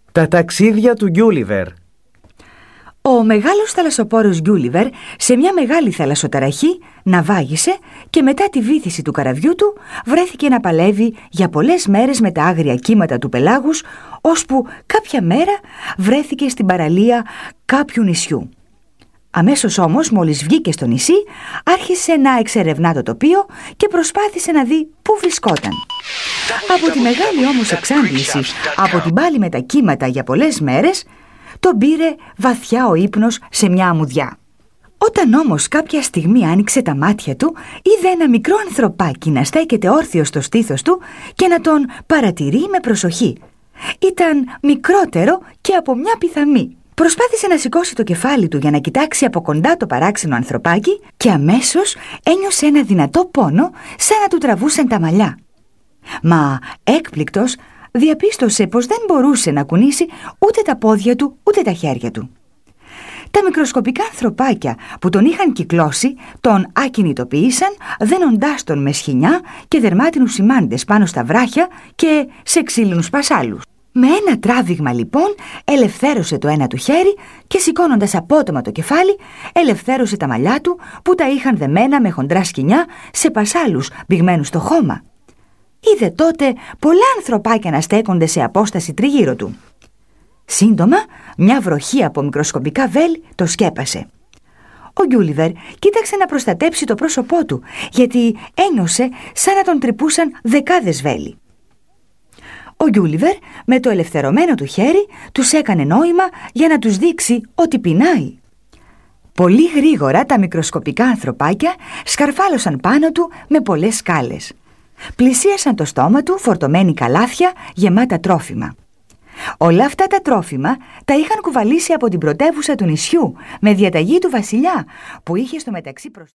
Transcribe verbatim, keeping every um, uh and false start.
Τα ταξίδια του Γκιούλιβερ. Ο μεγάλος θαλασσοπόρος Γκιούλιβερ σε μια μεγάλη θαλασσοταραχή ναυάγησε και μετά τη βύθιση του καραβιού του βρέθηκε να παλεύει για πολλές μέρες με τα άγρια κύματα του πελάγους, ώσπου κάποια μέρα βρέθηκε στην παραλία κάποιου νησιού. Αμέσως όμως, μόλις βγήκε στο νησί, άρχισε να εξερευνά το τοπίο και προσπάθησε να δει πού βρισκόταν. Από τη μεγάλη όμως εξάντληση, από την πάλη με τα κύματα για πολλές μέρες, τον πήρε βαθιά ο ύπνος σε μια αμμουδιά. Όταν όμως κάποια στιγμή άνοιξε τα μάτια του, είδε ένα μικρό ανθρωπάκι να στέκεται όρθιο στο στήθος του και να τον παρατηρεί με προσοχή. Ήταν μικρότερο και από μια πιθαμή. Προσπάθησε να σηκώσει το κεφάλι του για να κοιτάξει από κοντά το παράξενο ανθρωπάκι και αμέσως ένιωσε ένα δυνατό πόνο, σαν να του τραβούσαν τα μαλλιά. Μα έκπληκτος διαπίστωσε πως δεν μπορούσε να κουνήσει ούτε τα πόδια του ούτε τα χέρια του. Τα μικροσκοπικά ανθρωπάκια που τον είχαν κυκλώσει τον ακινητοποίησαν, δένοντάς τον με σχοινιά και δερμάτινους σημάντες πάνω στα βράχια και σε ξύλινους πασάλους. Με ένα τράβηγμα λοιπόν ελευθέρωσε το ένα του χέρι και σηκώνοντας απότομα το κεφάλι ελευθέρωσε τα μαλλιά του που τα είχαν δεμένα με χοντρά σκοινιά σε πασάλους πηγμένους στο χώμα. Είδε τότε πολλά ανθρωπάκια να στέκονται σε απόσταση τριγύρω του. Σύντομα μια βροχή από μικροσκοπικά βέλη το σκέπασε. Ο Γκιούλιβερ κοίταξε να προστατέψει το πρόσωπό του, γιατί ένιωσε σαν να τον τρυπούσαν δεκάδες βέλη. Ο Γκιούλιβερ με το ελευθερωμένο του χέρι τους έκανε νόημα για να τους δείξει ότι πεινάει. Πολύ γρήγορα τα μικροσκοπικά ανθρωπάκια σκαρφάλωσαν πάνω του με πολλές σκάλες. Πλησίασαν το στόμα του φορτωμένοι καλάθια γεμάτα τρόφιμα. Όλα αυτά τα τρόφιμα τα είχαν κουβαλήσει από την πρωτεύουσα του νησιού με διαταγή του βασιλιά, που είχε στο μεταξύ προς...